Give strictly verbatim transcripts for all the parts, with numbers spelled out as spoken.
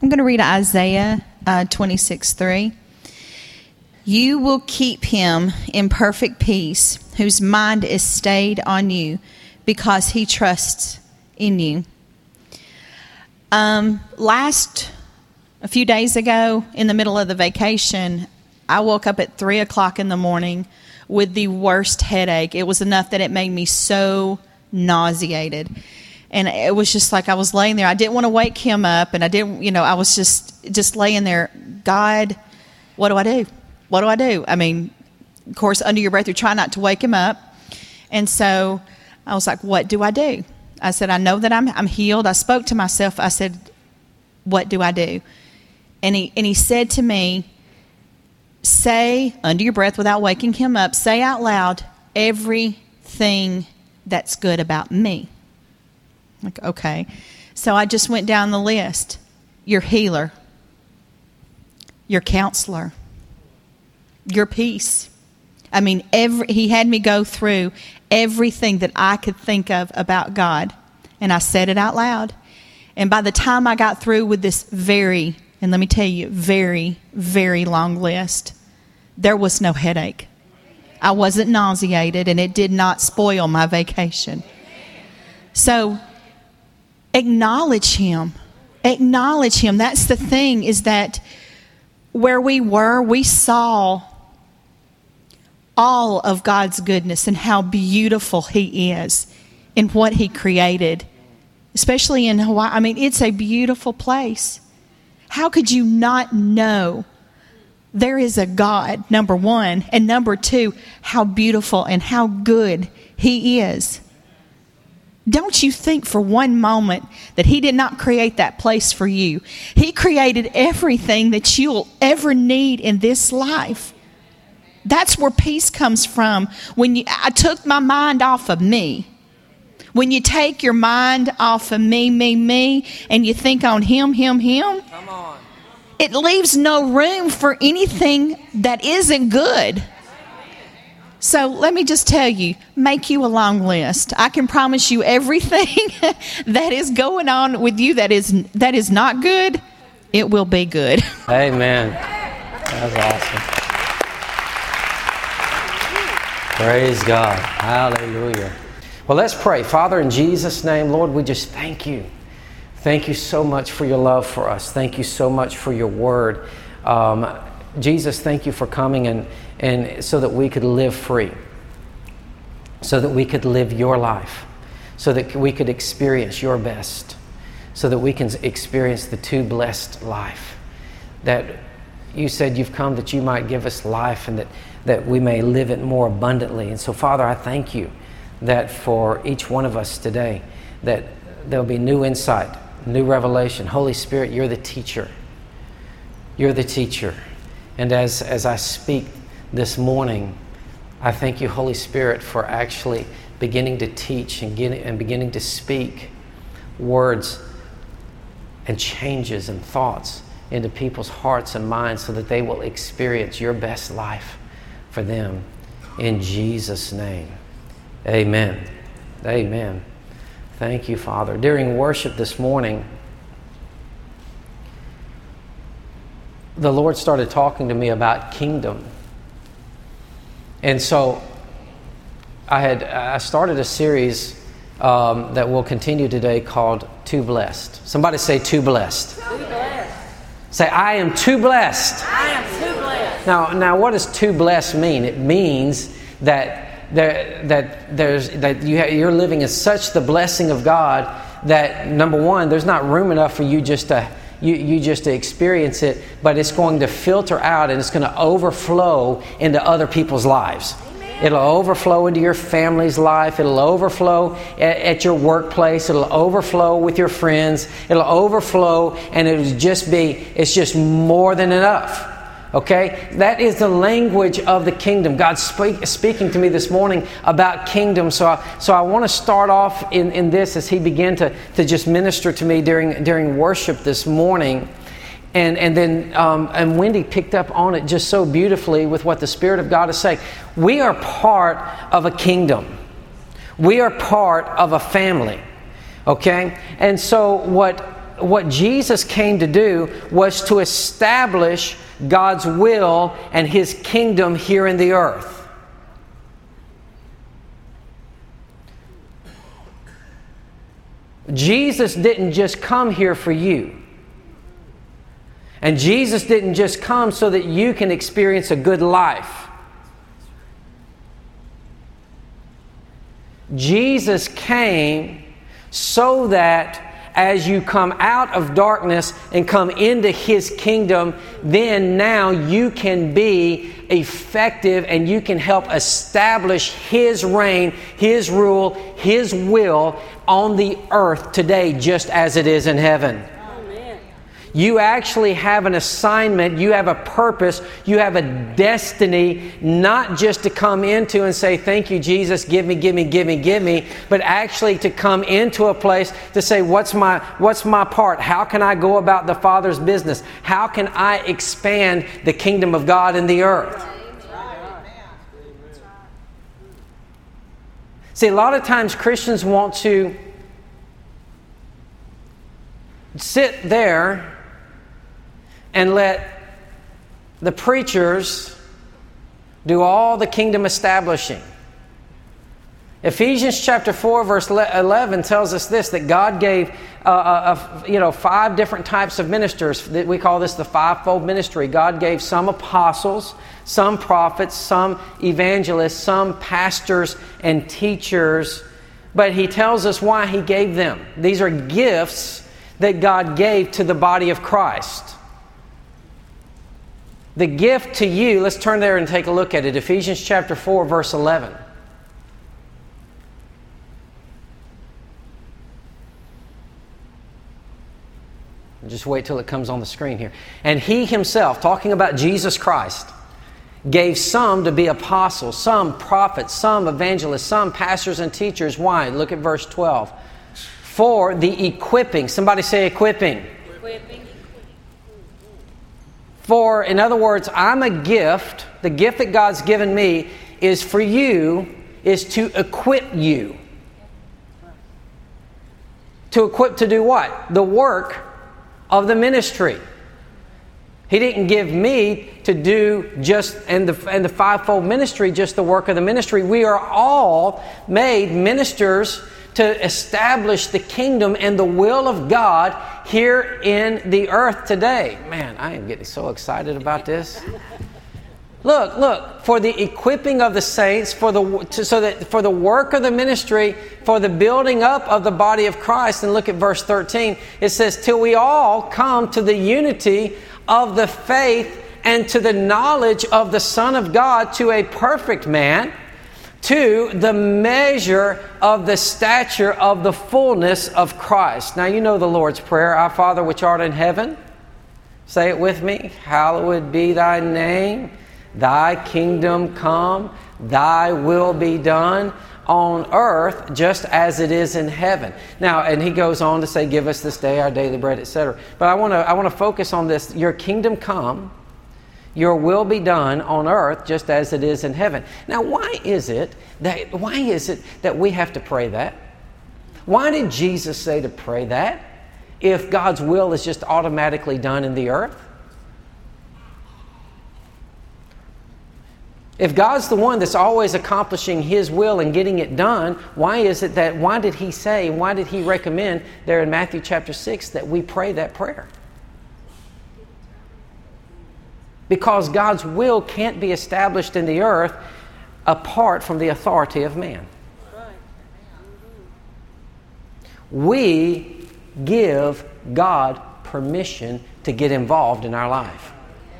I'm going to read Isaiah uh, twenty-six three. You will keep him in perfect peace, whose mind is stayed on you, because he trusts in you. Um, last, a few days ago, in the middle of the vacation, I woke up at three o'clock in the morning with the worst headache. It was enough that it made me so nauseated. And it was just like I was laying there. I didn't want to wake him up, and I didn't, you know, I was just, just laying there. God, what do I do? What do I do? I mean, of course, under your breath, you try not to wake him up. And so I was like, what do I do? I said, I know that I'm I'm healed. I spoke to myself. I said, what do I do? And he and he said to me, say, under your breath without waking him up, say out loud, everything that's good about me. Like, okay. So I just went down the list. Your healer, your counselor, your peace. I mean, every he had me go through everything that I could think of about God. And I said it out loud. And by the time I got through with this very, and let me tell you, very, very long list, there was no headache. I wasn't nauseated, and it did not spoil my vacation. So acknowledge him. Acknowledge him. That's the thing, is that where we were, we saw all of God's goodness and how beautiful he is in what he created, especially in Hawaii. I mean, it's a beautiful place. How could you not know there is a God, number one, and number two, how beautiful and how good he is? Don't you think for one moment that he did not create that place for you? He created everything that you'll ever need in this life. That's where peace comes from. When you, I took my mind off of me. When you take your mind off of me, me, me, and you think on him, him, him, come on, it leaves no room for anything that isn't good. So let me just tell you, make you a long list. I can promise you everything that is going on with you that is that is not good, it will be good. Amen. That's awesome. Praise God. Hallelujah. Well, let's pray. Father, in Jesus' name, Lord, we just thank you. Thank you so much for your love for us. Thank you so much for your word. Um, Jesus, thank you for coming and, and so that we could live free, so that we could live your life, so that we could experience your best, so that we can experience the too blessed life. That you said you've come that you might give us life and that, that we may live it more abundantly. And so, Father, I thank you that for each one of us today, that there'll be new insight, new revelation. Holy Spirit, you're the teacher. You're the teacher. And as, as I speak this morning, I thank you, Holy Spirit, for actually beginning to teach and, getting, and beginning to speak words and changes and thoughts into people's hearts and minds so that they will experience your best life for them. In Jesus' name, amen. Amen. Thank you, Father. During worship this morning, the Lord started talking to me about kingdom. And so I had I started a series um, that will continue today called Too Blessed. Somebody say Too Blessed. Too blessed. Say, I am too blessed. I am too blessed. Now, now what does too blessed mean? It means that there, that there's that you ha- you're living in such the blessing of God that, number one, there's not room enough for you just to You, you just to experience it, but it's going to filter out and it's going to overflow into other people's lives. Amen. It'll overflow into your family's life. It'll overflow at, at your workplace. It'll overflow with your friends. It'll overflow, and it'll just be, it's just more than enough. Okay? That is the language of the kingdom. God's speak, speaking to me this morning about kingdom. So I, so I want to start off in, in this as He began to, to just minister to me during during worship this morning. And and then um, and Wendy picked up on it just so beautifully with what the Spirit of God is saying. We are part of a kingdom. We are part of a family. Okay? And so what what Jesus came to do was to establish God's will and His kingdom here in the earth. Jesus didn't just come here for you. And Jesus didn't just come so that you can experience a good life. Jesus came so that as you come out of darkness and come into His kingdom, then now you can be effective and you can help establish His reign, His rule, His will on the earth today, just as it is in heaven. You actually have an assignment, you have a purpose, you have a destiny, not just to come into and say, thank you, Jesus, give me, give me, give me, give me, but actually to come into a place to say, what's my, what's my part? How can I go about the Father's business? How can I expand the kingdom of God in the earth? See, a lot of times Christians want to sit there and let the preachers do all the kingdom establishing. Ephesians chapter four verse eleven tells us this, that God gave uh, uh, you know five different types of ministers. We call this the fivefold ministry. God gave some apostles, some prophets, some evangelists, some pastors and teachers. But He tells us why He gave them. These are gifts that God gave to the body of Christ. The gift to you, let's turn there and take a look at it. Ephesians chapter four, verse eleven. Just wait till it comes on the screen here. And He Himself, talking about Jesus Christ, gave some to be apostles, some prophets, some evangelists, some pastors and teachers. Why? Look at verse twelve. For the equipping. Somebody say equipping. Equipping. For, in other words, I'm a gift. The gift that God's given me is for you, is to equip you. To equip to do what? The work of the ministry. He didn't give me to do just, in the, in the fivefold ministry, just the work of the ministry. We are all made ministers to establish the kingdom and the will of God here in the earth today. Man, I am getting so excited about this. Look, look, for the equipping of the saints, for the to, so that for the work of the ministry, for the building up of the body of Christ. And look at verse thirteen. It says, till we all come to the unity of the faith and to the knowledge of the Son of God, to a perfect man, to the measure of the stature of the fullness of Christ. Now you know the Lord's Prayer. Our Father which art in heaven. Say it with me. Hallowed be thy name. Thy kingdom come. Thy will be done on earth just as it is in heaven. Now, and he goes on to say, give us this day our daily bread, et cetera. But I want to I want to focus on this. Your kingdom come. Your will be done on earth just as it is in heaven. Now, why is it that why is it that we have to pray that? Why did Jesus say to pray that if God's will is just automatically done in the earth? If God's the one that's always accomplishing His will and getting it done, why is it that why did He say, why did He recommend there in Matthew chapter six that we pray that prayer? Because God's will can't be established in the earth apart from the authority of man. We give God permission to get involved in our life.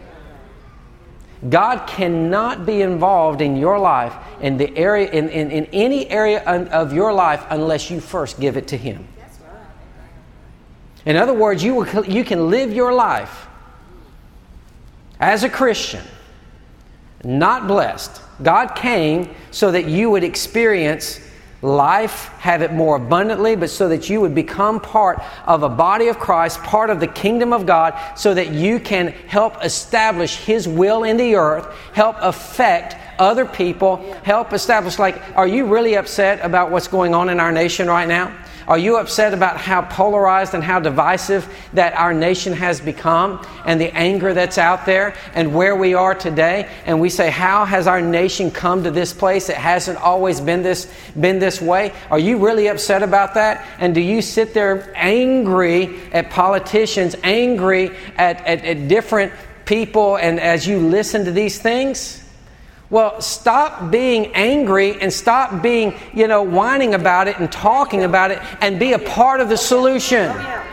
God cannot be involved in your life, in the area, in, in, in any area of your life, unless you first give it to Him. In other words, you, will, you can live your life as a Christian, not blessed. God came so that you would experience life, have it more abundantly, but so that you would become part of a body of Christ, part of the kingdom of God, so that you can help establish His will in the earth, help affect other people, help establish, like, are you really upset about what's going on in our nation right now? Are you upset about how polarized and how divisive that our nation has become and the anger that's out there and where we are today? And we say, how has our nation come to this place? It hasn't always been this, been this way. Are you really upset about that? And do you sit there angry at politicians, angry at, at, at different people, and as you listen to these things? Well, stop being angry and stop being, you know, whining about it and talking about it and be a part of the solution.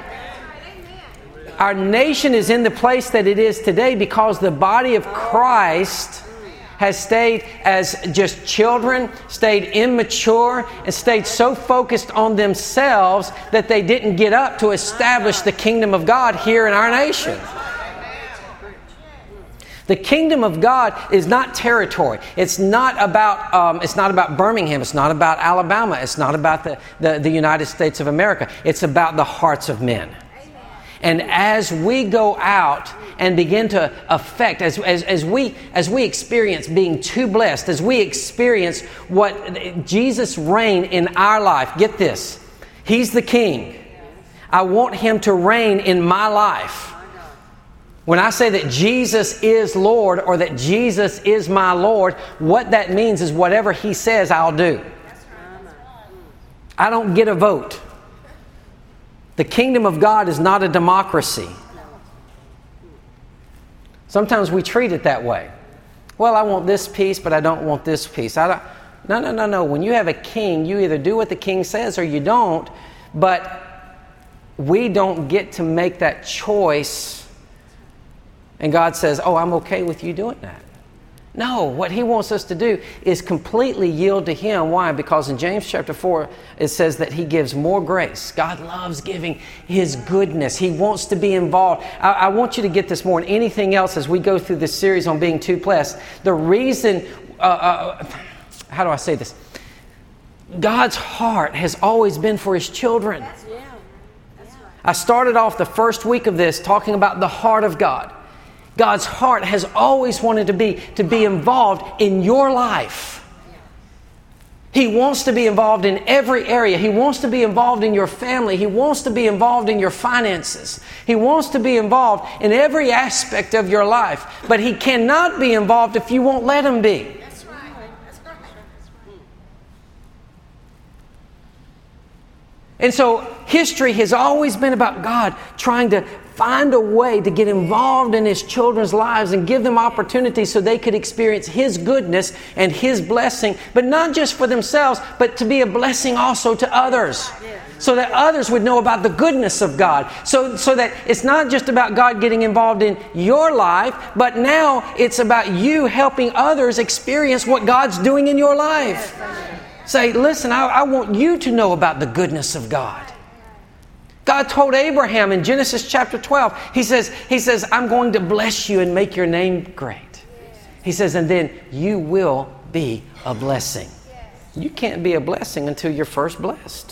Our nation is in the place that it is today because the body of Christ has stayed as just children, stayed immature, and stayed so focused on themselves that they didn't get up to establish the kingdom of God here in our nation. The kingdom of God is not territory. It's not about um, it's not about Birmingham. It's not about Alabama. It's not about the, the, the United States of America. It's about the hearts of men. Amen. And as we go out and begin to affect, as, as, as, we, as we experience being too blessed, as we experience what Jesus' reign in our life, get this, He's the King. I want Him to reign in my life. When I say that Jesus is Lord or that Jesus is my Lord, what that means is whatever He says, I'll do. I don't get a vote. The kingdom of God is not a democracy. Sometimes we treat it that way. Well, I want this piece, but I don't want this piece. I don't, no, no, no, no. When you have a king, you either do what the king says or you don't. But we don't get to make that choice. And God says, oh, I'm okay with you doing that. No, what He wants us to do is completely yield to Him. Why? Because in James chapter four, it says that He gives more grace. God loves giving His goodness. He wants to be involved. I, I want you to get this more than anything else as we go through this series on being too blessed. The reason, uh, uh, how do I say this? God's heart has always been for His children. I started off the first week of this talking about the heart of God. God's heart has always wanted to be to be involved in your life. He wants to be involved in every area. He wants to be involved in your family. He wants to be involved in your finances. He wants to be involved in every aspect of your life. But He cannot be involved if you won't let Him be. That's right. That's right. And so history has always been about God trying to find a way to get involved in His children's lives and give them opportunities so they could experience His goodness and His blessing, but not just for themselves, but to be a blessing also to others. So that others would know about the goodness of God. So, so that it's not just about God getting involved in your life, but now it's about you helping others experience what God's doing in your life. Say, listen, I, I want you to know about the goodness of God. God told Abraham in Genesis chapter twelve, He says, He says, I'm going to bless you and make your name great. He says, and then you will be a blessing. You can't be a blessing until you're first blessed.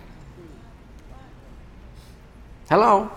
Hello?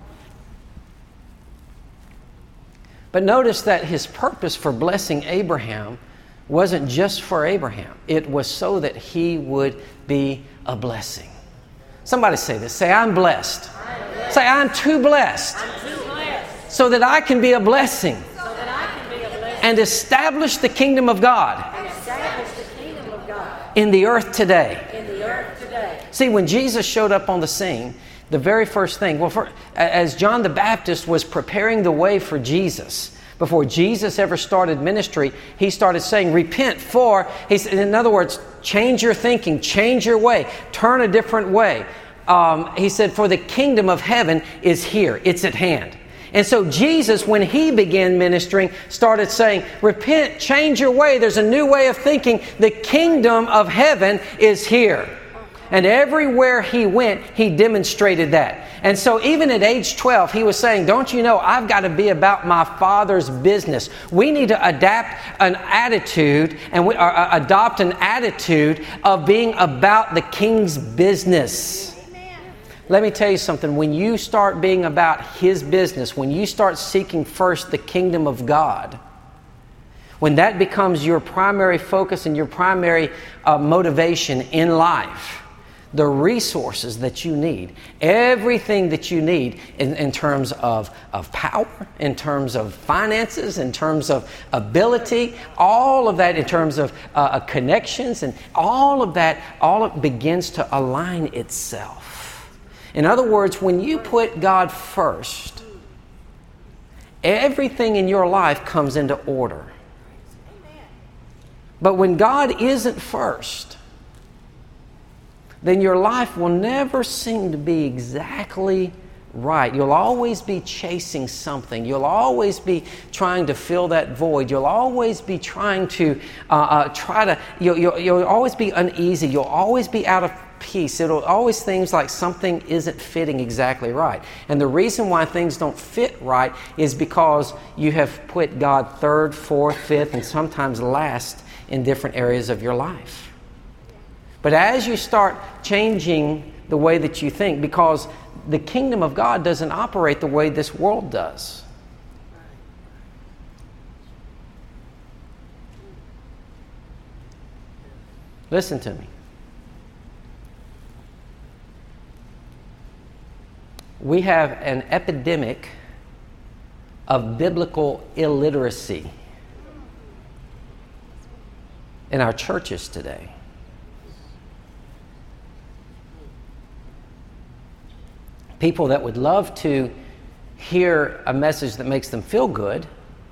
But notice that His purpose for blessing Abraham wasn't just for Abraham. It was so that he would be a blessing. Somebody say this. Say, I'm blessed. I'm blessed. Say, I'm too blessed. I'm too blessed. So that I can be a blessing. So that I can be a blessing. And establish the kingdom of God. And establish the kingdom of God. In the earth today. In the earth today. See, when Jesus showed up on the scene, the very first thing, well, for, as John the Baptist was preparing the way for Jesus, before Jesus ever started ministry, he started saying, repent for, he said, in other words, change your thinking, change your way, turn a different way. Um, he said, for the kingdom of heaven is here, it's at hand. And so Jesus, when He began ministering, started saying, repent, change your way, there's a new way of thinking, the kingdom of heaven is here. And everywhere He went, He demonstrated that. And so even at age twelve, He was saying, don't you know, I've got to be about my Father's business. We need to adapt an attitude and we, or, uh, adopt an attitude of being about the King's business. Amen. Let me tell you something. When you start being about His business, when you start seeking first the kingdom of God, when that becomes your primary focus and your primary uh, motivation in life, the resources that you need, everything that you need in, in terms of, of power, in terms of finances, in terms of ability, all of that in terms of uh, connections, and all of that, all it begins to align itself. In other words, when you put God first, everything in your life comes into order. But when God isn't first, then your life will never seem to be exactly right. You'll always be chasing something. You'll always be trying to fill that void. You'll always be trying to uh, uh, try to, you'll, you'll, you'll always be uneasy. You'll always be out of peace. It'll always seems like something isn't fitting exactly right. And the reason why things don't fit right is because you have put God third, fourth, fifth, and sometimes last in different areas of your life. But as you start changing the way that you think, because the kingdom of God doesn't operate the way this world does. Listen to me. We have an epidemic of biblical illiteracy in our churches today. People that would love to hear a message that makes them feel good,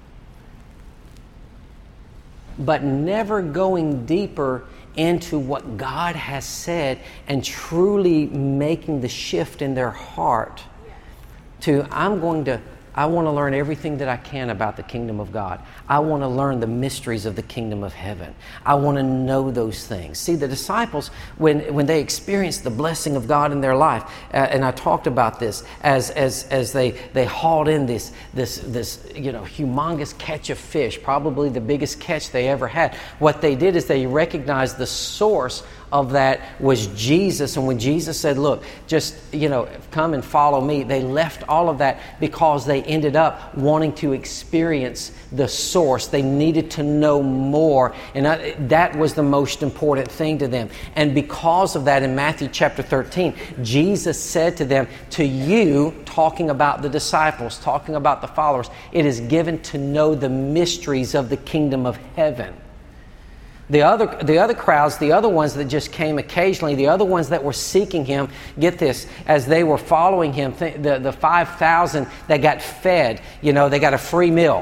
but never going deeper into what God has said and truly making the shift in their heart to, I'm going to, I want to learn everything that I can about the kingdom of God. I want to learn the mysteries of the kingdom of heaven. I want to know those things. See, the disciples, when, when they experienced the blessing of God in their life, uh, and I talked about this, as as as they, they hauled in this, this, this you know, humongous catch of fish, probably the biggest catch they ever had. What they did is they recognized the source of that was Jesus. And when Jesus said, look, just, you know, come and follow me, they left all of that because they ended up wanting to experience the source. They needed to know more. And that was the most important thing to them. And because of that, in Matthew chapter thirteen, Jesus said to them, to you, talking about the disciples, talking about the followers, it is given to know the mysteries of the kingdom of heaven. The other, the other crowds, the other ones that just came occasionally, the other ones that were seeking Him, get this, as they were following Him, the, the five thousand that got fed, you know, they got a free meal.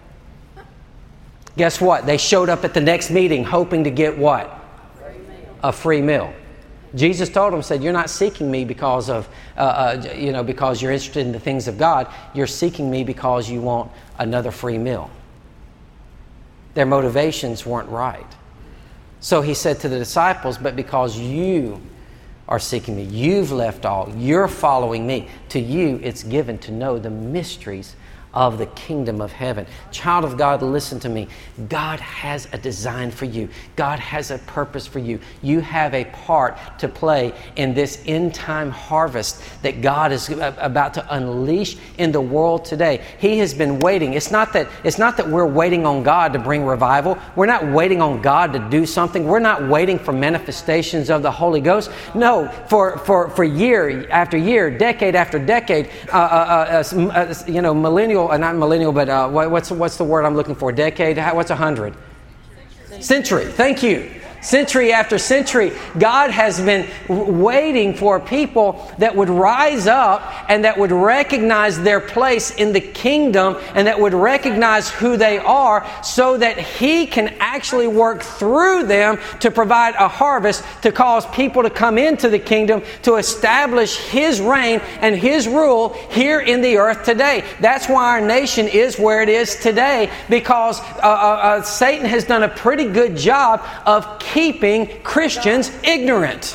Guess what? They showed up at the next meeting hoping to get what? Free a free meal. Jesus told them, said, you're not seeking me because of, uh, uh, you know, because you're interested in the things of God. You're seeking me because you want another free meal. Their motivations weren't right. So He said to the disciples, but because you are seeking me, you've left all, you're following me, to you it's given to know the mysteries of the kingdom of heaven. Child of God, listen to me. God has a design for you. God has a purpose for you. You have a part to play in this end time harvest that God is about to unleash in the world today. He has been waiting. It's not that, it's not that we're waiting on God to bring revival. We're not waiting on God to do something. We're not waiting for manifestations of the Holy Ghost. No, for, for, for year after year, decade after decade, uh, uh, uh, uh, you know, millennial, uh, not millennial, but uh, what, what's, what's the word I'm looking for? Decade? How, what's a hundred? Century. Century. Thank you. Century after century, God has been waiting for people that would rise up and that would recognize their place in the kingdom and that would recognize who they are so that He can actually work through them to provide a harvest to cause people to come into the kingdom to establish His reign and His rule here in the earth today. That's why our nation is where it is today, because uh, uh, uh, Satan has done a pretty good job of keeping Christians ignorant.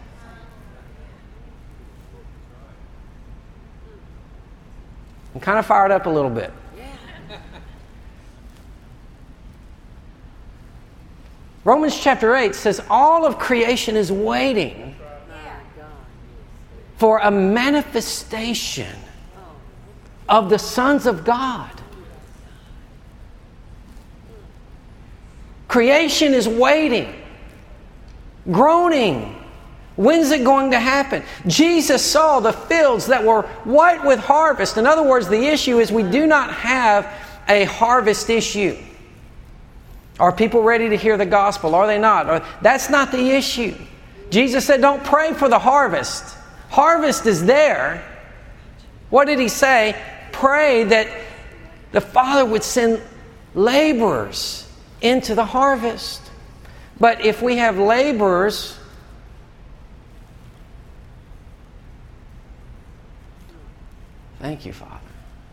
I'm kind of fired up a little bit. Romans chapter eight says all of creation is waiting for a manifestation of the sons of God. Creation is waiting, groaning, When's it going to happen? Jesus saw the fields that were white with harvest. In other words, the issue is we do not have a harvest issue. Are people ready to hear the gospel? Are they not? Or, that's not the issue. Jesus said, don't pray for the harvest. Harvest is there. What did He say? Pray that the Father would send laborers into the harvest. But if we have laborers, thank you, Father.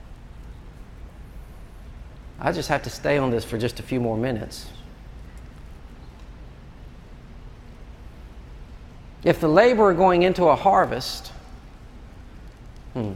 I just have to stay on this for just a few more minutes. If the laborer going into a harvest, hmm,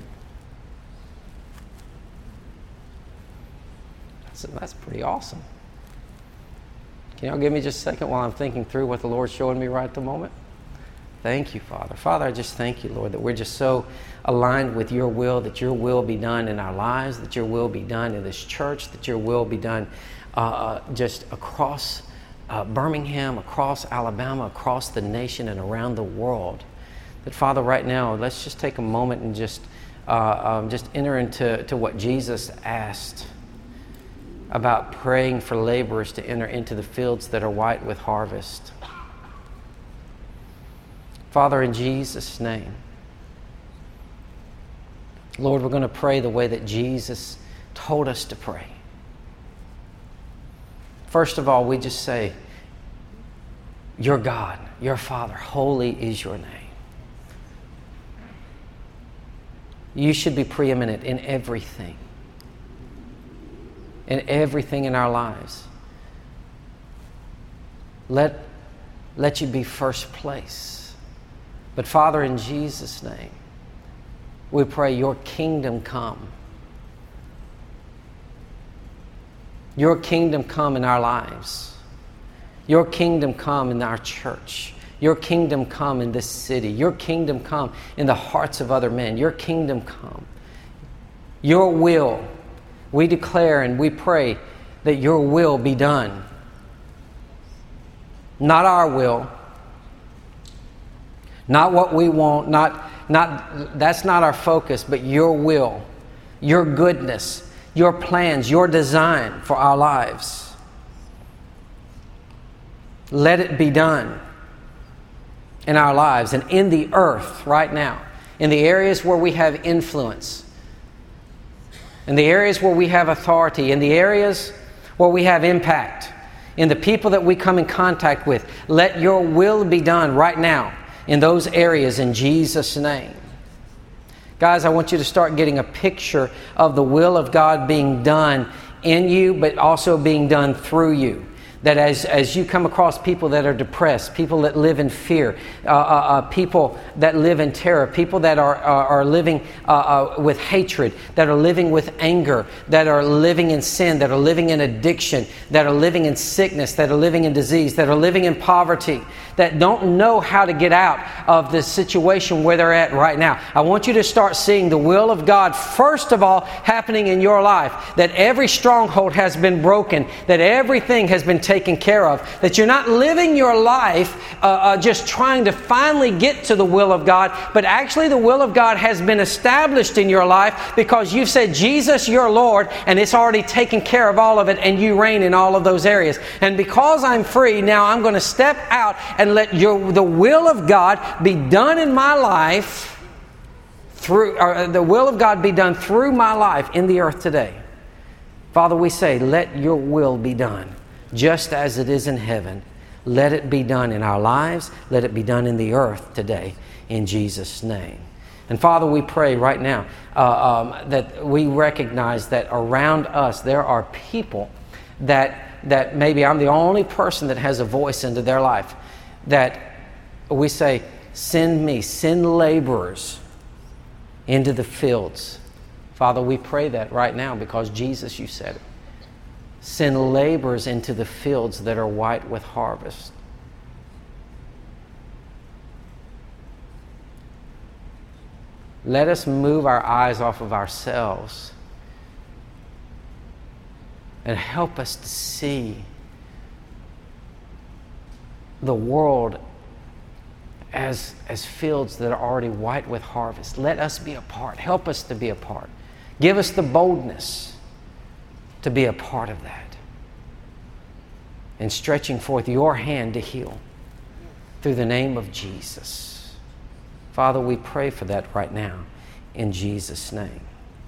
that's, that's pretty awesome. Can y'all give me just a second while I'm thinking through what the Lord's showing me right at the moment? Thank you, Father. Father, I just thank you, Lord, that we're just so aligned with your will, that your will be done in our lives, that your will be done in this church, that your will be done uh, just across uh, Birmingham, across Alabama, across the nation and around the world. That, Father, right now, let's just take a moment and just, uh, um, just enter into to what Jesus asked about praying for laborers to enter into the fields that are white with harvest. Father, in Jesus' name, Lord, we're going to pray the way that Jesus told us to pray. First of all, we just say, your God, your Father, holy is your name. You should be preeminent in everything. In everything in our lives. Let, let you be first place. But Father, in Jesus' name, we pray your kingdom come. Your kingdom come in our lives. Your kingdom come in our church. Your kingdom come in this city. Your kingdom come in the hearts of other men. Your kingdom come. Your will. We declare and we pray that your will be done. Not our will. Not what we want, not, not, that's not our focus, but your will, your goodness, your plans, your design for our lives. Let it be done in our lives and in the earth right now, in the areas where we have influence, in the areas where we have authority, in the areas where we have impact, in the people that we come in contact with. Let your will be done right now in those areas in Jesus' name. Guys, I want you to start getting a picture of the will of God being done in you, but also being done through you. That as, as you come across people that are depressed, people that live in fear, uh, uh, uh, people that live in terror, people that are, are, are living uh, uh, with hatred, that are living with anger, that are living in sin, that are living in addiction, that are living in sickness, that are living in disease, that are living in poverty, that don't know how to get out of the situation where they're at right now. I want you to start seeing the will of God, first of all, happening in your life. That every stronghold has been broken, that everything has been taken care of, that you're not living your life uh, uh, just trying to finally get to the will of God, but actually the will of God has been established in your life because you've said, Jesus, your Lord, and it's already taken care of all of it, and you reign in all of those areas. And because I'm free, now I'm going to step out and let your the will of God be done in my life through, or the will of God be done through my life in the earth today. Father, we say, let your will be done, just as it is in heaven. Let it be done in our lives. Let it be done in the earth today, in Jesus' name. And Father, we pray right now uh, um, that we recognize that around us there are people that that maybe I'm the only person that has a voice into their life. That we say, send me, send laborers into the fields. Father, we pray that right now because Jesus, you said it. Send laborers into the fields that are white with harvest. Let us move our eyes off of ourselves and help us to see the world as, as fields that are already white with harvest. Let us be a part. Help us to be a part. Give us the boldness to be a part of that. And stretching forth your hand to heal through the name of Jesus. Father, we pray for that right now in Jesus' name.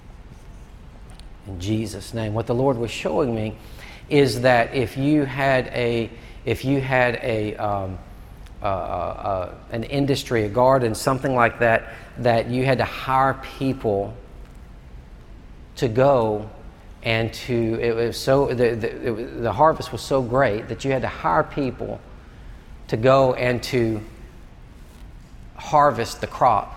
In Jesus' name. What the Lord was showing me is that if you had a, if you had a, um, uh, uh, an industry, a garden, something like that, that you had to hire people to go and to, it was so, the, the, it was, the harvest was so great that you had to hire people to go and to harvest the crop.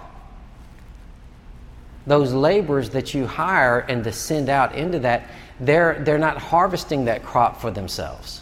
Those laborers that you hire and to send out into that, they're, they're not harvesting that crop for themselves.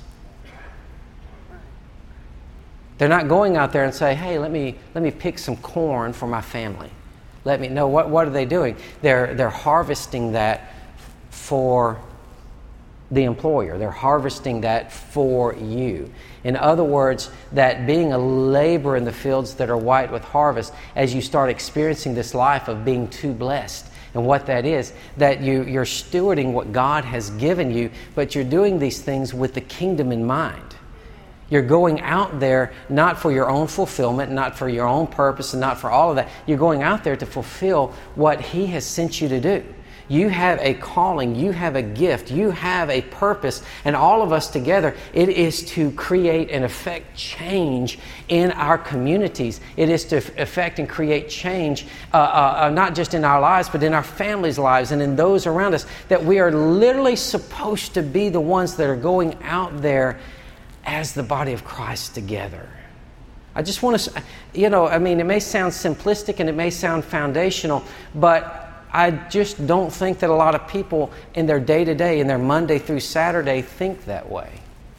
They're not going out there and say, hey, let me, let me pick some corn for my family. Let me know. What, what are they doing? They're, they're harvesting that for the employer. They're harvesting that for you. In other words, that being a laborer in the fields that are white with harvest, as you start experiencing this life of being too blessed, and what that is, that you, you're stewarding what God has given you, but you're doing these things with the kingdom in mind. You're going out there not for your own fulfillment, not for your own purpose, and not for all of that. You're going out there to fulfill what He has sent you to do. You have a calling, you have a gift, you have a purpose, and all of us together, it is to create and affect change in our communities. It is to affect and create change, uh, uh, not just in our lives, but in our families' lives and in those around us, that we are literally supposed to be the ones that are going out there as the body of Christ together. I just want to, you know, I mean, it may sound simplistic and it may sound foundational, but I just don't think that a lot of people in their day-to-day, in their Monday through Saturday, think that way.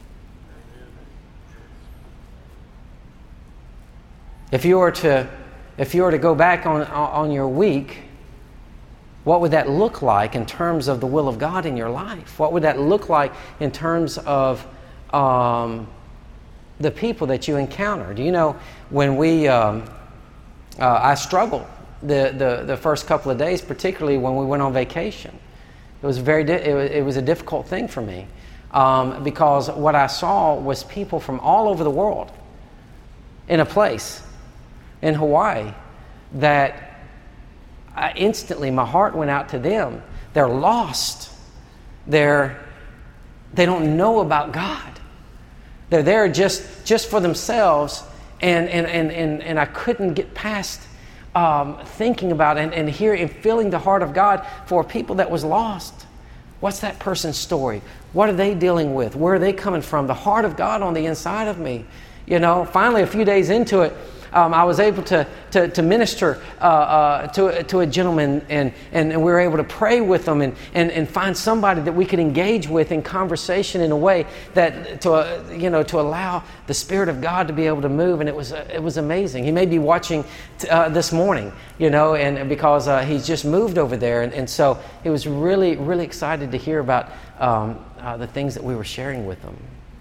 If you were to, if you were to go back on, on your week, what would that look like in terms of the will of God in your life? What would that look like in terms of um, the people that you encountered? You know, when we, um, uh, I struggled The, the, the first couple of days, particularly when we went on vacation. It was very di- it, was, it was a difficult thing for me um, because what I saw was people from all over the world in a place in Hawaii that I instantly my heart went out to them. They're lost. They're they don't know about God. They're there just just for themselves, and and and and, and I couldn't get past Um, thinking about and, and hearing and feeling the heart of God for people that was lost. What's that person's story? What are they dealing with? Where are they coming from? The heart of God on the inside of me. You know, finally, a few days into it, um, I was able to to, to minister uh, uh, to, to a gentleman, and, and, and we were able to pray with them and, and, and find somebody that we could engage with in conversation in a way that to uh, you know to allow the Spirit of God to be able to move, and it was uh, it was amazing. He may be watching t- uh, this morning, you know, and because uh, he's just moved over there, and, and so he was really really excited to hear about um, uh, the things that we were sharing with them.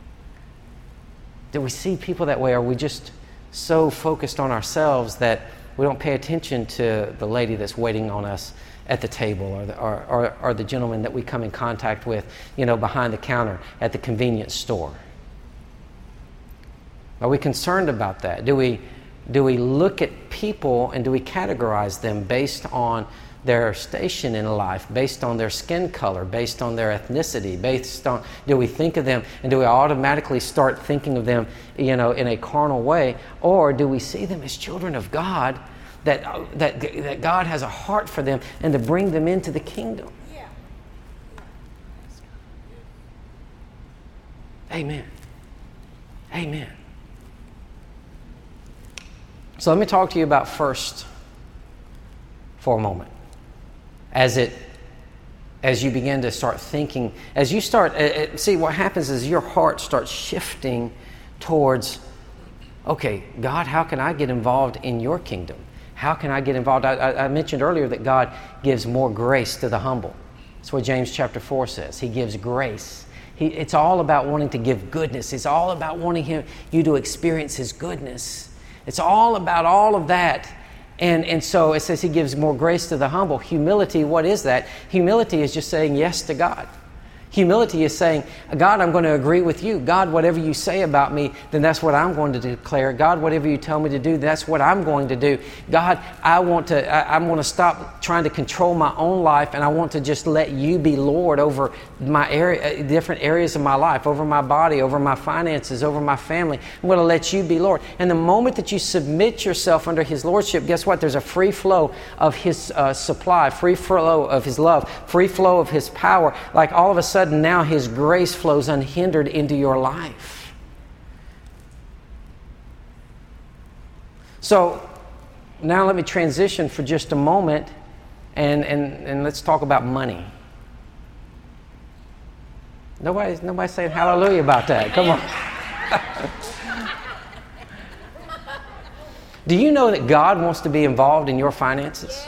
Do we see people that way? Or are we just so focused on ourselves that we don't pay attention to the lady that's waiting on us at the table, or the, or, or, or the gentleman that we come in contact with, you know, behind the counter at the convenience store? Are we concerned about that? Do we do we look at people and do we categorize them based on their station in life, based on their skin color, based on their ethnicity, based on, do we think of them and do we automatically start thinking of them, you know, in a carnal way? Or do we see them as children of God, that that, that God has a heart for them and to bring them into the kingdom? Yeah. Amen. Amen. So let me talk to you about first for a moment. As it, as you begin to start thinking, as you start, uh, see what happens is your heart starts shifting towards, okay, God, how can I get involved in your kingdom? How can I get involved? I, I, I mentioned earlier that God gives more grace to the humble. That's what James chapter four says. He gives grace. He, it's all about wanting to give goodness. It's all about wanting him, you to experience His goodness. It's all about all of that. And, and so it says he gives more grace to the humble. Humility, what is that? Humility is just saying yes to God. Humility is saying, God, I'm going to agree with you. God, whatever you say about me, then that's what I'm going to declare. God, whatever you tell me to do, that's what I'm going to do. God, I want to, I, I'm going to stop trying to control my own life, and I want to just let you be Lord over my area, different areas of my life, over my body, over my finances, over my family. I'm going to let you be Lord. And the moment that you submit yourself under his lordship, guess what? There's a free flow of his uh, supply, free flow of his love, free flow of his power. Like all of a sudden, now his grace flows unhindered into your life. So now let me transition for just a moment and, and, and let's talk about money. Nobody's, nobody's saying hallelujah about that. Come on. Do you know that God wants to be involved in your finances?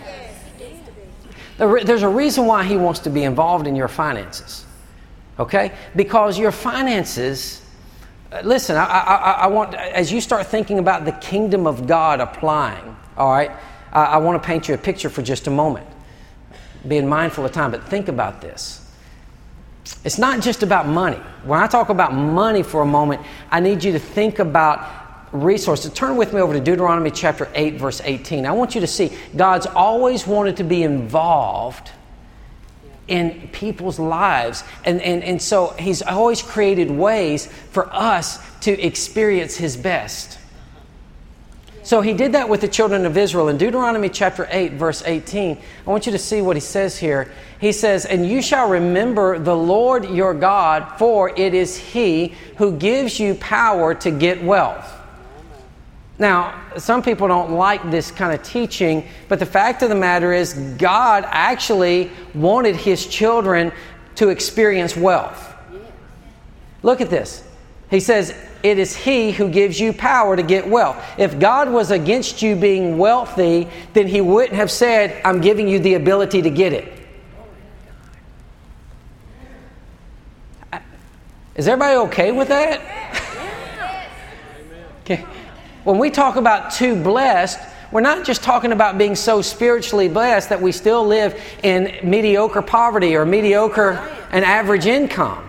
There's a reason why he wants to be involved in your finances, okay? Because your finances, listen, I, I, I want, as you start thinking about the kingdom of God applying, all right, I, I want to paint you a picture for just a moment, being mindful of time, but think about this. It's not just about money. When I talk about money for a moment, I need you to think about resources. Turn with me over to Deuteronomy chapter eight, verse eighteen. I want you to see God's always wanted to be involved in people's lives. And, and, and so he's always created ways for us to experience his best. So he did that with the children of Israel. In Deuteronomy chapter eight, verse eighteen, I want you to see what he says here. He says, "And you shall remember the Lord your God, for it is he who gives you power to get wealth." Now, some people don't like this kind of teaching, but the fact of the matter is God actually wanted his children to experience wealth. Look at this. He says, it is he who gives you power to get wealth. If God was against you being wealthy, then he wouldn't have said, I'm giving you the ability to get it. Is everybody okay with that? Okay. When we talk about too blessed, we're not just talking about being so spiritually blessed that we still live in mediocre poverty or mediocre and average income.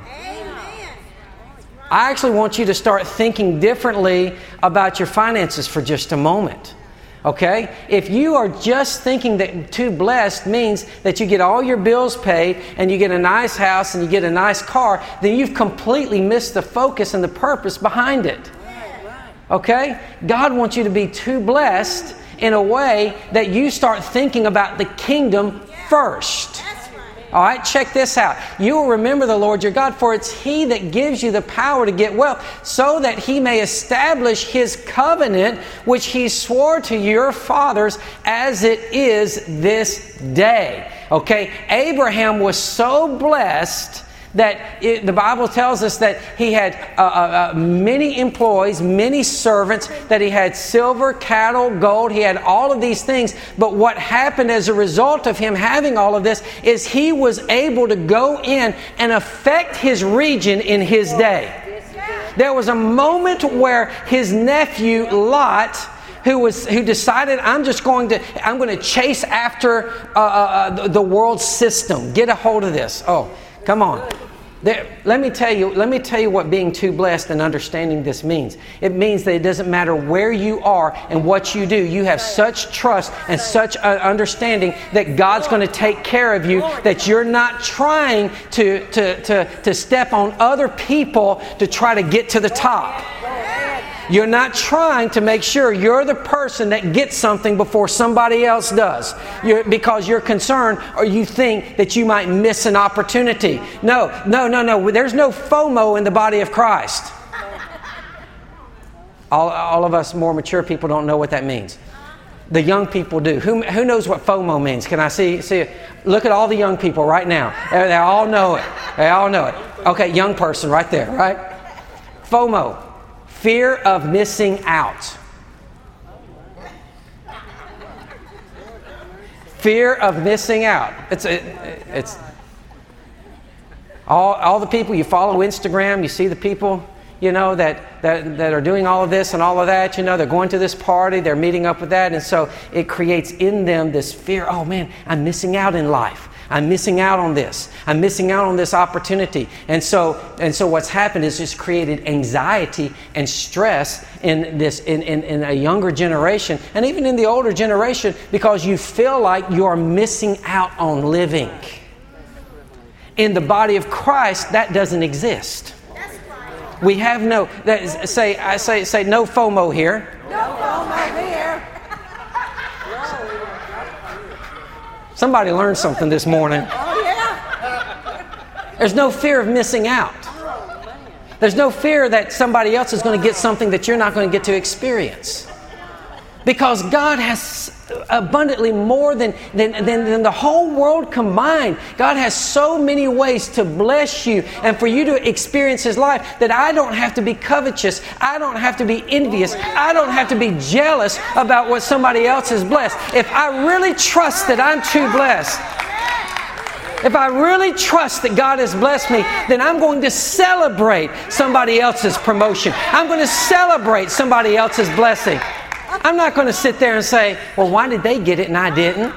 I actually want you to start thinking differently about your finances for just a moment. Okay? If you are just thinking that too blessed means that you get all your bills paid and you get a nice house and you get a nice car, then you've completely missed the focus and the purpose behind it. Okay? God wants you to be too blessed in a way that you start thinking about the kingdom first. All right, check this out. You will remember the Lord your God, for it's he that gives you the power to get wealth, so that he may establish his covenant, which he swore to your fathers as it is this day. Okay, Abraham was so blessed that it, the Bible tells us that he had uh, uh, many employees, many servants, that he had silver, cattle, gold. He had all of these things. But what happened as a result of him having all of this is he was able to go in and affect his region in his day. There was a moment where his nephew Lot, who was who decided, I'm just going to I'm going to chase after uh, uh, the world system. Get a hold of this. Oh. Come on. There, let me tell you, let me tell you what being too blessed and understanding this means. It means that it doesn't matter where you are and what you do. You have such trust and such an understanding that God's going to take care of you, that you're not trying to, to, to, to step on other people to try to get to the top. You're not trying to make sure you're the person that gets something before somebody else does. You're, because you're concerned or you think that you might miss an opportunity. No, no, no, no. There's no FOMO in the body of Christ. All, all of us more mature people don't know what that means. The young people do. Who, who knows what FOMO means? Can I see, see it? Look at all the young people right now. They, they all know it. They all know it. Okay, young person right there, right? FOMO. Fear of missing out. Fear of missing out. It's it, it's all all the people you follow Instagram. You see the people. you know, that, that, that are doing all of this and all of that. You know, they're going to this party, they're meeting up with that. And so it creates in them this fear, oh man, I'm missing out in life. I'm missing out on this. I'm missing out on this opportunity. And so and so what's happened is just created anxiety and stress in this in, in, in a younger generation and even in the older generation, because you feel like you're missing out on living. In the body of Christ, that doesn't exist. We have no that, say I say say no FOMO here. No FOMO here. Somebody learned something this morning. Oh, yeah. There's no fear of missing out. There's no fear that somebody else is going to get something that you're not going to get to experience. Because God has abundantly more than, than, than, than the whole world combined. God has so many ways to bless you and for you to experience His life that I don't have to be covetous. I don't have to be envious. I don't have to be jealous about what somebody else is blessed. If I really trust that I'm too blessed, if I really trust that God has blessed me, then I'm going to celebrate somebody else's promotion. I'm going to celebrate somebody else's blessing. I'm not going to sit there and say, well, why did they get it and I didn't?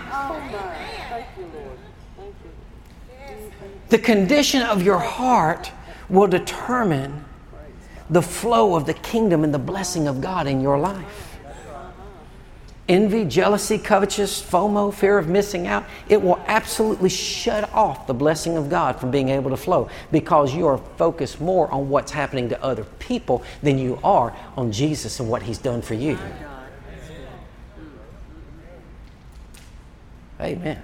The condition of your heart will determine the flow of the kingdom and the blessing of God in your life. Envy, jealousy, covetous, FOMO, fear of missing out, it will absolutely shut off the blessing of God from being able to flow, because you are focused more on what's happening to other people than you are on Jesus and what He's done for you. Amen.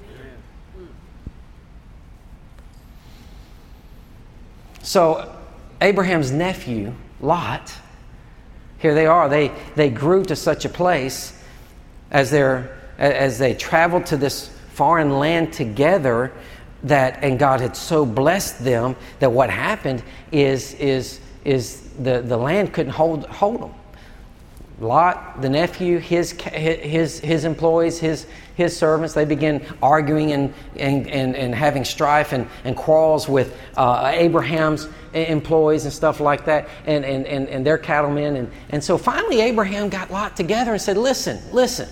So Abraham's nephew, Lot, here they are. They they grew to such a place as they're as they traveled to this foreign land together, that and God had so blessed them that what happened is is is the, the land couldn't hold hold them. Lot, the nephew, his his his employees, his his servants, they begin arguing and and, and, and having strife and, and quarrels with uh, Abraham's employees and stuff like that, and, and, and, and their cattlemen. And, and so finally Abraham got Lot together and said, listen, listen.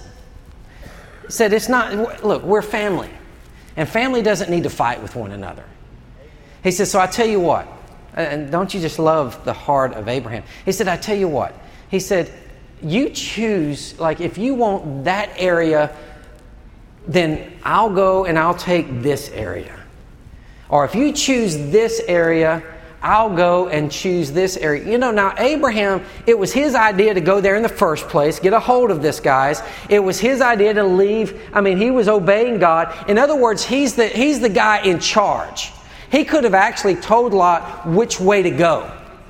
He said, it's not, look, we're family. And family doesn't need to fight with one another. He said, so I tell you what, and don't you just love the heart of Abraham? He said, I tell you what. He said, you choose, like if you want that area, then I'll go and I'll take this area. Or if you choose this area, I'll go and choose this area. You know, now Abraham, it was his idea to go there in the first place, get a hold of this, guys. It was his idea to leave. I mean, he was obeying God. In other words, he's the, he's the guy in charge. He could have actually told Lot which way to go.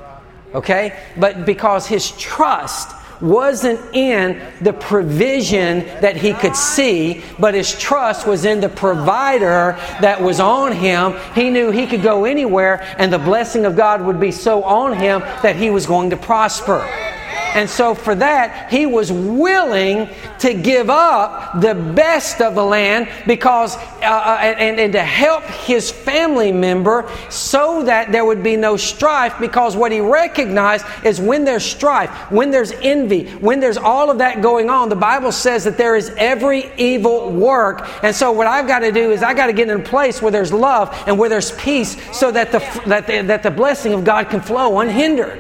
Okay? But because his trust wasn't in the provision that he could see, but his trust was in the provider that was on him. He knew he could go anywhere and the blessing of God would be so on him that he was going to prosper. And so for that, he was willing to give up the best of the land because uh, and, and to help his family member so that there would be no strife, because what he recognized is when there's strife, when there's envy, when there's all of that going on, the Bible says that there is every evil work. And so what I've got to do is I got to get in a place where there's love and where there's peace so that the, that the, that the blessing of God can flow unhindered.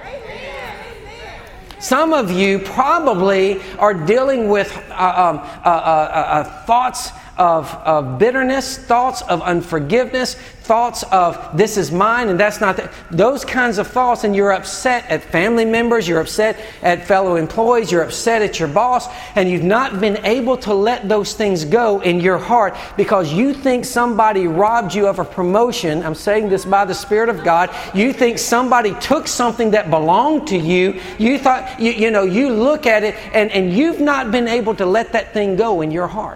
Some of you probably are dealing with uh, um, uh, uh, uh, thoughts of, of bitterness, thoughts of unforgiveness, thoughts of this is mine and that's not that. Those kinds of thoughts, and you're upset at family members, you're upset at fellow employees, you're upset at your boss, and you've not been able to let those things go in your heart because you think somebody robbed you of a promotion. I'm saying this by the Spirit of God. You think somebody took something that belonged to you. You thought, you, you know, you look at it and, and you've not been able to let that thing go in your heart.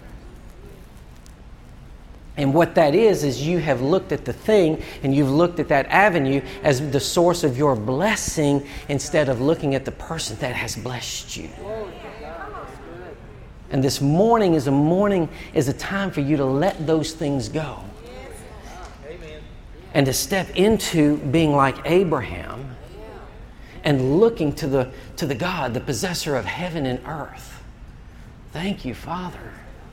And what that is, is you have looked at the thing and you've looked at that avenue as the source of your blessing instead of looking at the person that has blessed you. And this morning is a morning, is a time for you to let those things go. and to step into being like Abraham and looking to the, to the God, the possessor of heaven and earth. Thank you, Father.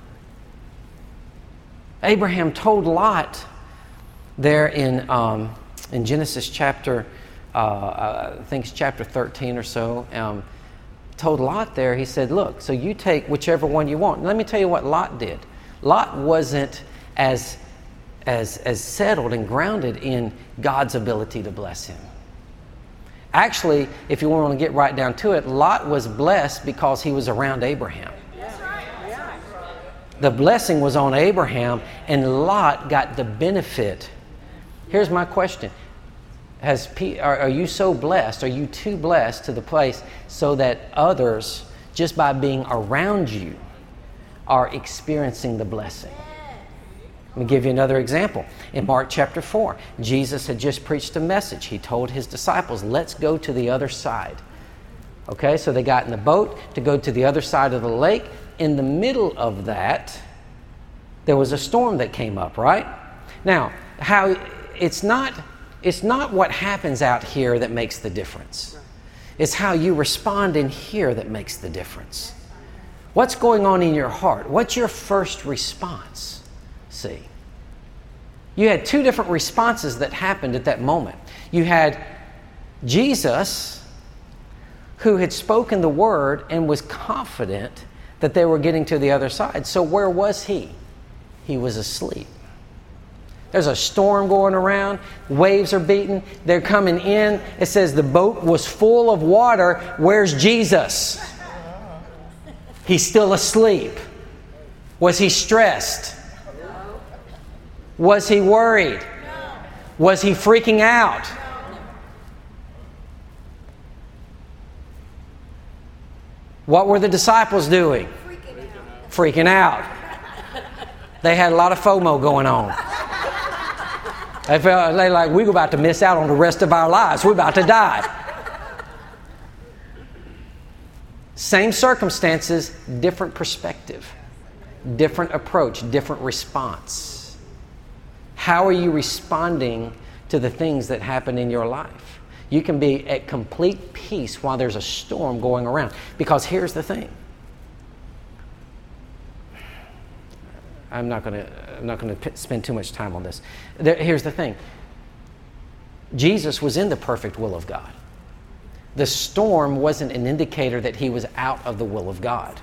Abraham told Lot there in, um, in Genesis chapter, uh, I think it's chapter thirteen or so, um, told Lot there, he said, look, so you take whichever one you want. And let me tell you what Lot did. Lot wasn't as, as, as settled and grounded in God's ability to bless him. Actually, if you want to get right down to it, Lot was blessed because he was around Abraham. The blessing was on Abraham, and Lot got the benefit. Here's my question. Has, are, are you so blessed, are you too blessed to the place so that others, just by being around you, are experiencing the blessing? Let me give you another example. In Mark chapter four, Jesus had just preached a message. He told his disciples, let's go to the other side. Okay, so they got in the boat to go to the other side of the lake. In the middle of that, there was a storm that came up, right? Now, how it's not it's not what happens out here that makes the difference. It's how you respond in here that makes the difference. What's going on in your heart? What's your first response? See, you had two different responses that happened at that moment. You had Jesus, who had spoken the word and was confident that they were getting to the other side. So where was he? He was asleep. There's a storm going around. Waves are beating. They're coming in. It says the boat was full of water. Where's Jesus? He's still asleep. Was he stressed? Was he worried? Was he freaking out? What were the disciples doing? Freaking out. Freaking out. They had a lot of FOMO going on. They felt they like, we're about to miss out on the rest of our lives. We're about to die. Same circumstances, different perspective, different approach, different response. How are you responding to the things that happen in your life? You can be at complete peace while there's a storm going around. Because here's the thing. I'm not going to I'm not going to spend too much time on this. There, here's the thing. Jesus was in the perfect will of God. The storm wasn't an indicator that he was out of the will of God.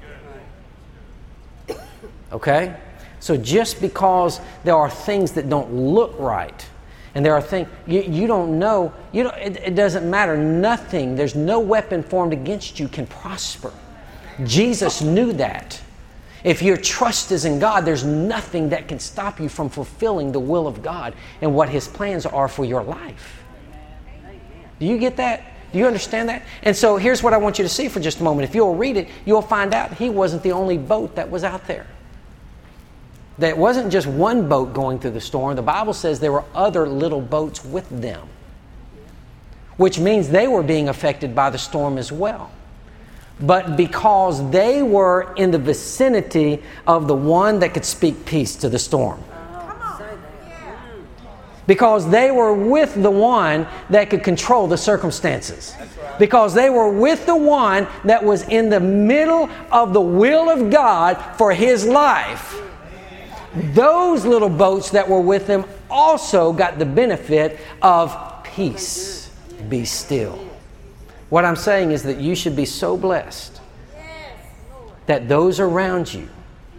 Okay? So just because there are things that don't look right, and there are things you, you don't know, you don't, it, it doesn't matter. Nothing, there's no weapon formed against you can prosper. Jesus knew that. If your trust is in God, there's nothing that can stop you from fulfilling the will of God and what His plans are for your life. Do you get that? Do you understand that? And so here's what I want you to see for just a moment. If you'll read it, you'll find out he wasn't the only boat that was out there. That it wasn't just one boat going through the storm. The Bible says there were other little boats with them, which means they were being affected by the storm as well. But because they were in the vicinity of the one that could speak peace to the storm. Because they were with the one that could control the circumstances. Because they were with the one that was in the middle of the will of God for his life. Those little boats that were with them also got the benefit of peace. Be still. What I'm saying is that you should be so blessed that those around you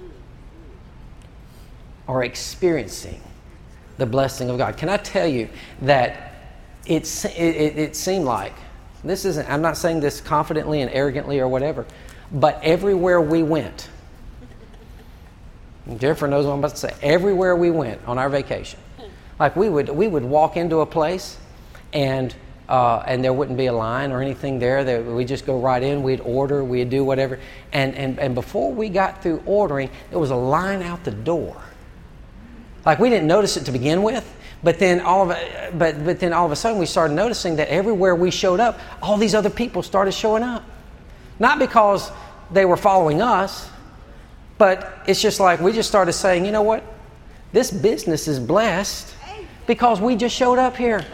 are experiencing the blessing of God. Can I tell you that it's, it, it, it seemed like, this isn't, I'm not saying this confidently and arrogantly or whatever, but everywhere we went, Jennifer knows what I'm about to say, everywhere we went on our vacation, like we would we would walk into a place and uh, and there wouldn't be a line or anything there. That we'd just go right in, we'd order, we'd do whatever. And, and, and before we got through ordering, there was a line out the door. Like we didn't notice it to begin with, but then all of a, but but then all of a sudden we started noticing that everywhere we showed up, all these other people started showing up. Not because they were following us, but it's just like we just started saying, you know what? This business is blessed Because we just showed up here.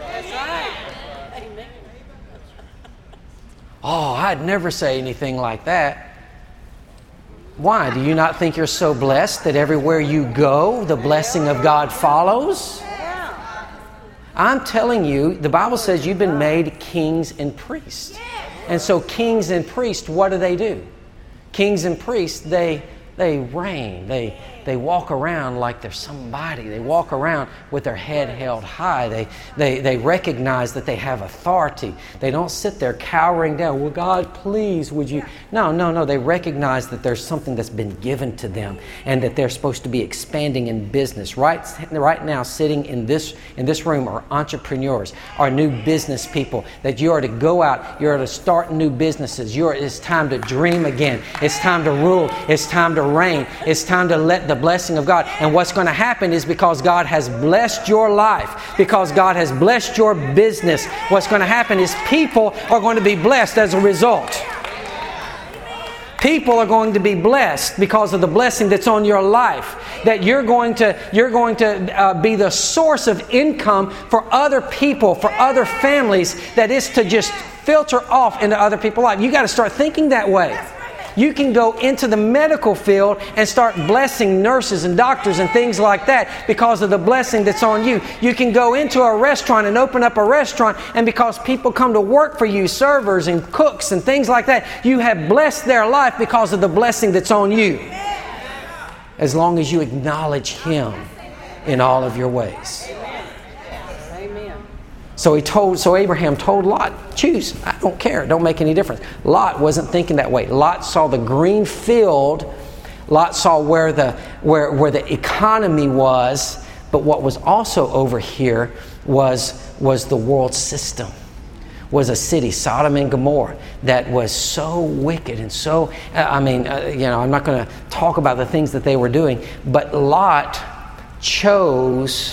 Oh, I'd never say anything like that. Why? Do you not think you're so blessed that everywhere you go, the blessing of God follows? I'm telling you, the Bible says you've been made kings and priests. And so kings and priests, what do they do? Kings and priests, they they reign. They they walk around like they're somebody. They walk around with their head held high. They they they recognize that they have authority. They don't sit there cowering down. Well, God, please, would you? No, no, no. They recognize that there's something that's been given to them and that they're supposed to be expanding in business. Right, right now, sitting in this in this room are entrepreneurs, are new business people. That you are to go out. You are to start new businesses. You are. It's time to dream again. It's time to rule. It's time to reign. It's time to let the blessing of God. And what's going to happen is because God has blessed your life, because God has blessed your business, what's going to happen is people are going to be blessed as a result. People are going to be blessed because of the blessing that's on your life. That you're going to you're going to uh, be the source of income for other people, for other families. That is to just filter off into other people's life. You got to start thinking that way. You can go into the medical field and start blessing nurses and doctors and things like that because of the blessing that's on you. You can go into a restaurant and open up a restaurant, and because people come to work for you, servers and cooks and things like that, you have blessed their life because of the blessing that's on you. As long as you acknowledge Him in all of your ways. So he told, so Abraham told Lot, choose. I don't care. It don't make any difference. Lot wasn't thinking that way. Lot saw the green field. Lot saw where the where where the economy was. But what was also over here was was the world system. Was a city, Sodom and Gomorrah, that was so wicked and so. I mean, uh, you know, I'm not going to talk about the things that they were doing, but Lot chose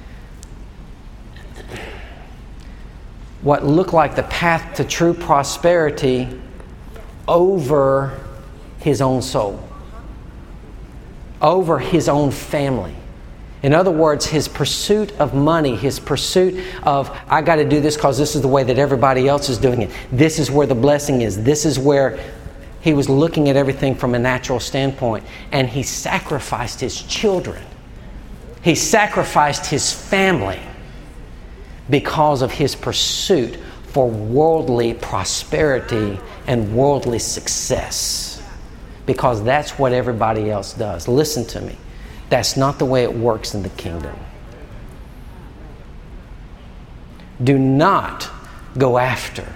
what looked like the path to true prosperity over his own soul, over his own family. In other words, his pursuit of money, his pursuit of, I got to do this because this is the way that everybody else is doing it. This is where the blessing is. This is where he was looking at everything from a natural standpoint. And he sacrificed his children. He sacrificed his family because of his pursuit for worldly prosperity and worldly success. Because that's what everybody else does. Listen to me. That's not the way it works in the kingdom. Do not go after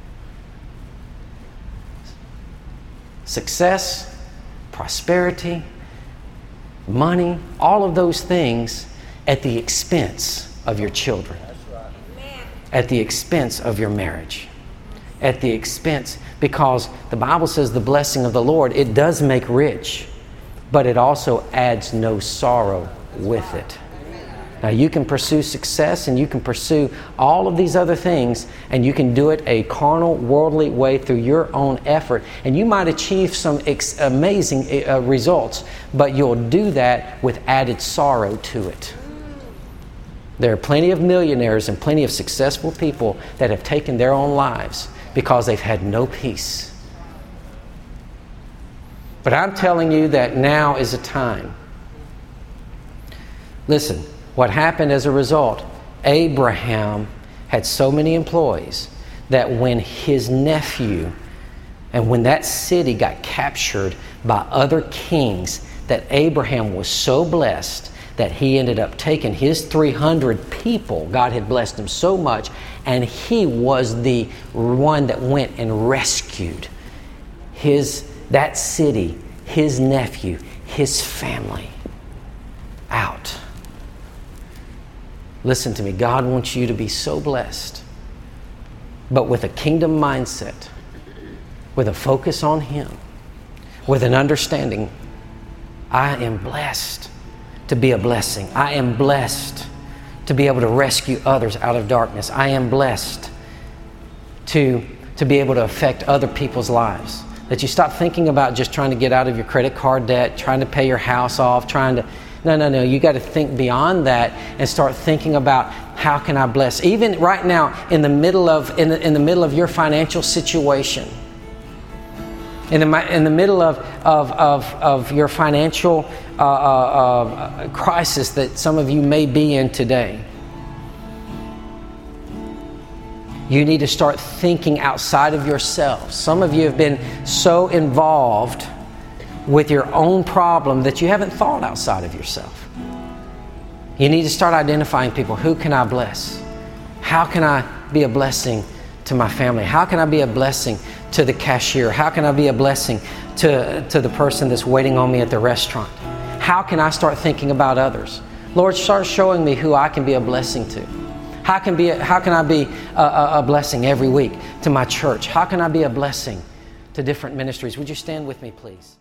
success, prosperity, money, all of those things at the expense of your children. At the expense of your marriage. At the expense, because the Bible says the blessing of the Lord, it does make rich, but it also adds no sorrow with it. Now you can pursue success and you can pursue all of these other things, and you can do it a carnal, worldly way through your own effort, and you might achieve some ex- amazing uh, results, but you'll do that with added sorrow to it. There are plenty of millionaires and plenty of successful people that have taken their own lives because they've had no peace. But I'm telling you that now is a time. Listen, what happened as a result? Abraham had so many employees that when his nephew and when that city got captured by other kings, that Abraham was so blessed that he ended up taking his three hundred people. God had blessed him so much, and he was the one that went and rescued his that city, his nephew, his family out. Listen to me. God wants you to be so blessed, but with a kingdom mindset, with a focus on Him, with an understanding. I am blessed to be a blessing. I am blessed to be able to rescue others out of darkness. I am blessed to, to be able to affect other people's lives. That you stop thinking about just trying to get out of your credit card debt, trying to pay your house off, trying to, No, no, no. You got to think beyond that and start thinking about how can I bless. Even right now, in the middle of in the, in the middle of your financial situation, in the in the middle of of of, of your financial uh, uh, uh, crisis that some of you may be in today, you need to start thinking outside of yourself. Some of you have been so involved with your own problem that you haven't thought outside of yourself. You need to start identifying people. Who can I bless? How can I be a blessing to my family? How can I be a blessing to the cashier? How can I be a blessing to, to the person that's waiting on me at the restaurant? How can I start thinking about others? Lord, start showing me who I can be a blessing to. How can, be a, how can I be a, a, a blessing every week to my church? How can I be a blessing to different ministries? Would you stand with me, please?